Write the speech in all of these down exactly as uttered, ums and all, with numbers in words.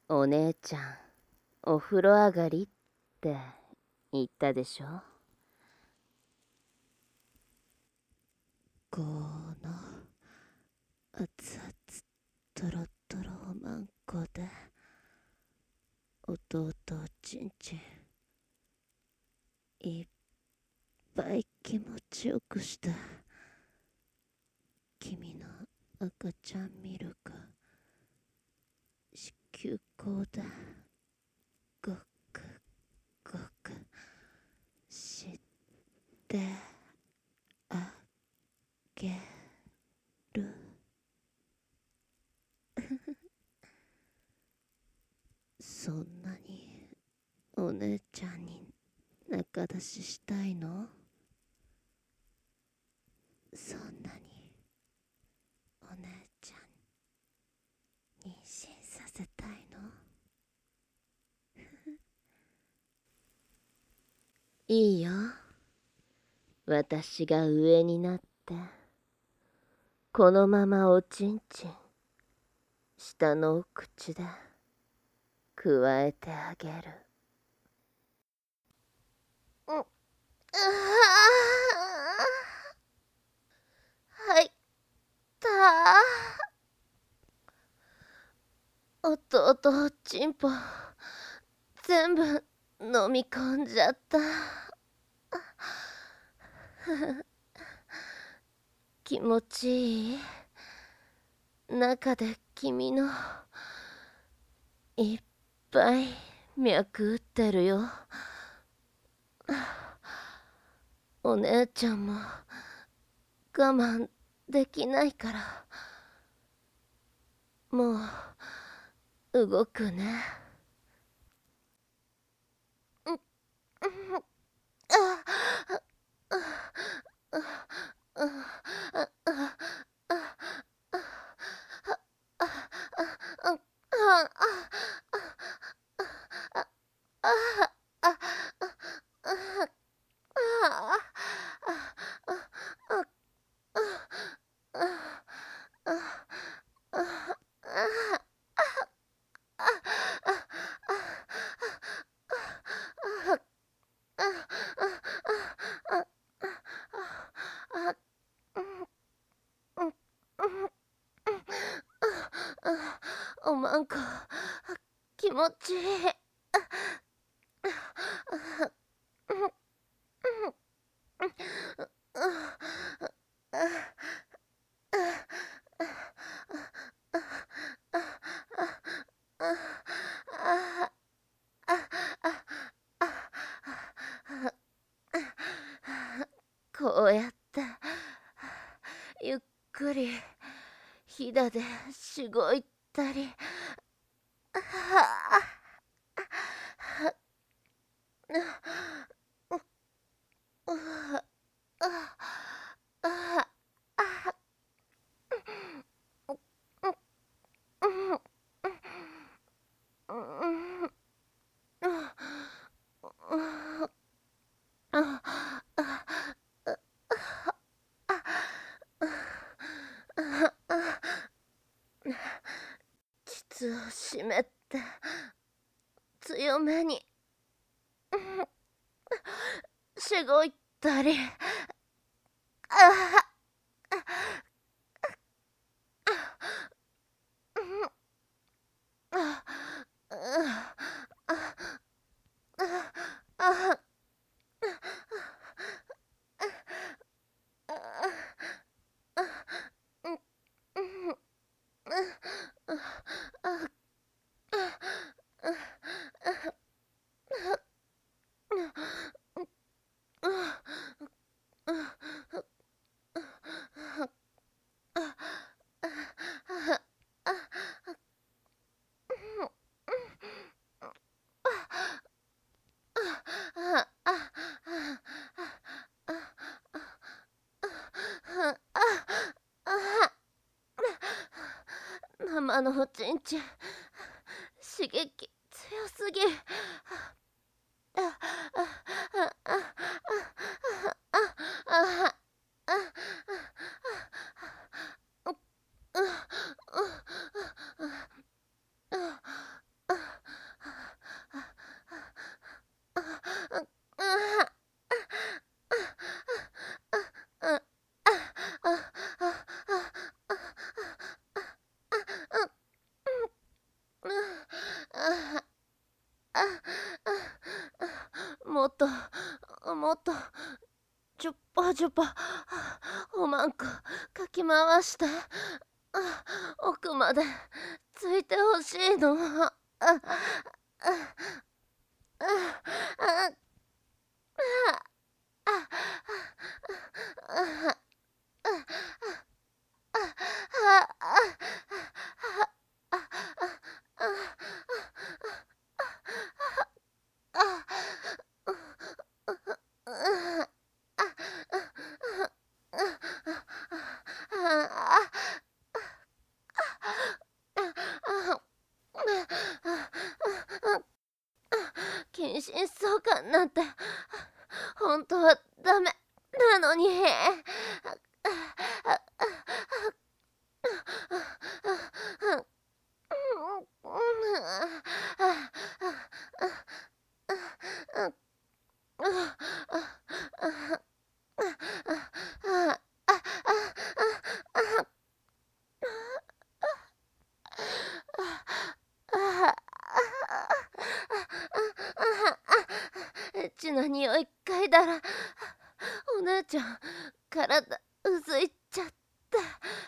お姉ちゃん、お風呂上がりって言ったでしょ。 この熱々トロトロマンコで弟をちんちんいっぱい気持ちよくした君の赤ちゃんミルク子宮口でごくごくしてあげるそんなにお姉ちゃんに仲出ししたいの？そんなにお姉ちゃん妊娠させたいの？ いいよ。私が上になってこのままおちんちん下のお口でくわえてあげる。うん、あ入った弟ちんぽ全部飲み込んじゃった。気持ちいい。中で君のいっぱい脈打ってるよ。お姉ちゃんも我慢できないからもう動くね。うん、あおまんこ気持ちいい。こうやってゆっくりひだでしごいたり膣を湿って強めにしごいたり。生のおちんちん刺激強すぎ。 もっともっとジュッパジュッパおまんこかき回して奥までついてほしいの。ああああ近親相関なんて本当はダメなのに。エッチな匂い嗅いだらお姉ちゃん体うずいちゃった。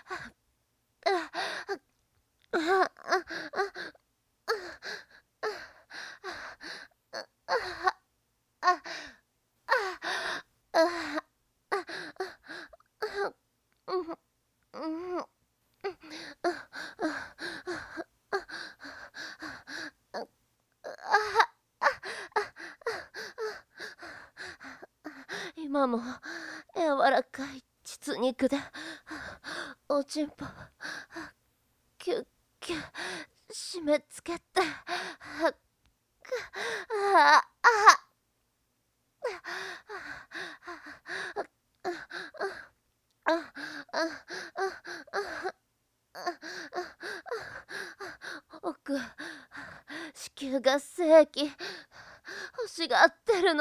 今も柔らかい膣肉でおちんぽキュッキュッ締め付けてああ奥子宮が正規欲しがってるの。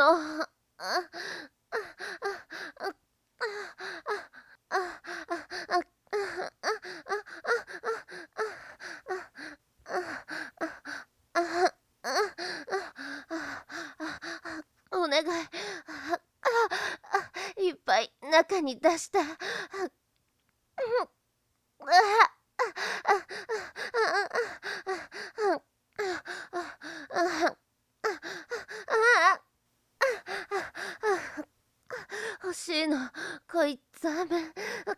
お願いいっぱい中に出して。欲しいのこいつあめ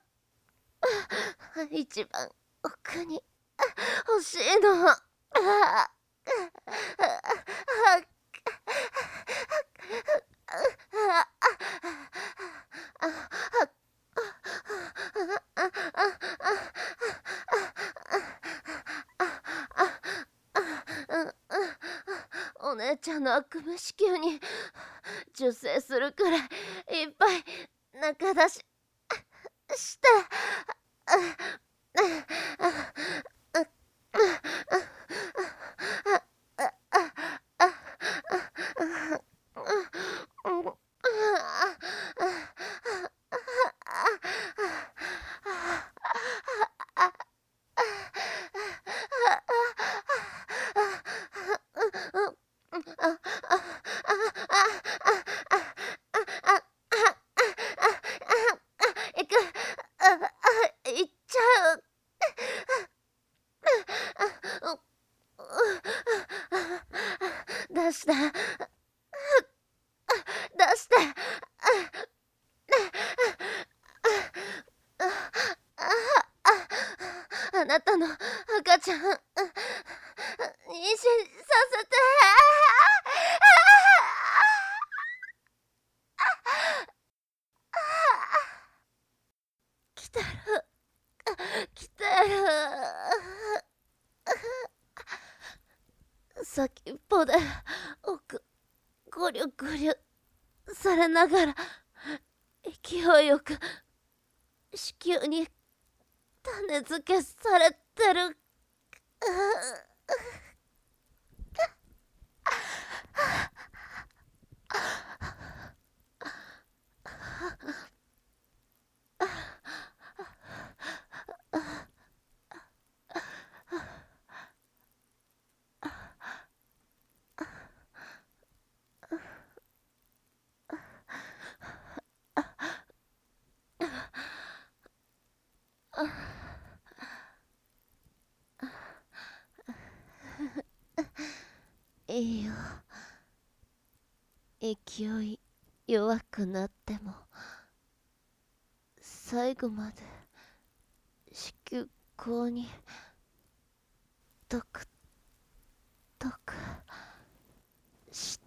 一番奥に欲しいの。お姉ちゃんの悪夢子宮に受精するくらいいっぱい中出しして。いくいっちゃう。出して出して。あなたの赤ちゃん妊娠させて。来てる来てる。先っぽで奥ゴリュゴリュされながら勢いよく子宮に種付けされてる。 いいよ。勢い弱くなっても最後まで子宮口にトクトクして。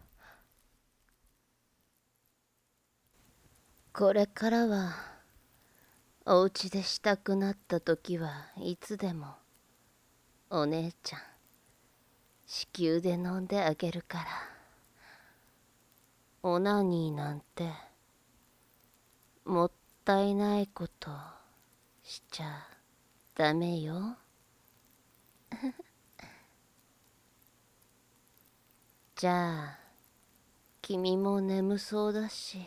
これからはお家でしたくなった時はいつでもお姉ちゃん子宮で飲んであげるから。オナニーなんてもったいないことしちゃダメよ。じゃあ君も眠そうだし、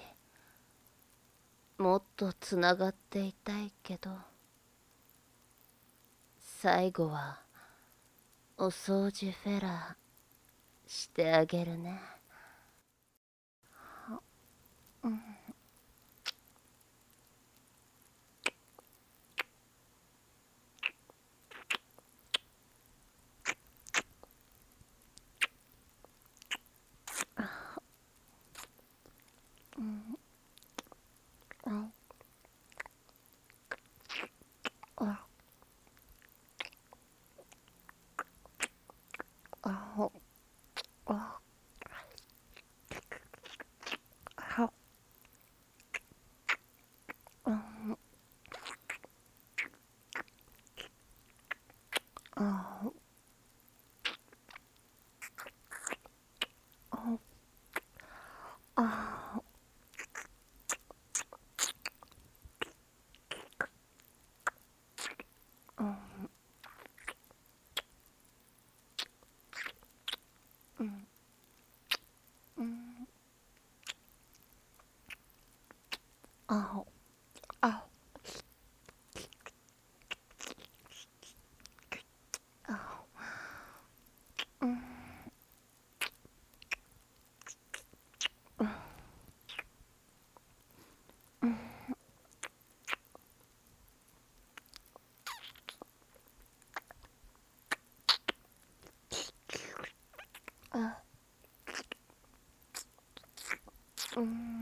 もっとつながっていたいけど、最後はお掃除フェラーしてあげるね。 うん。うん。ああああああああうんうんあああうんあうん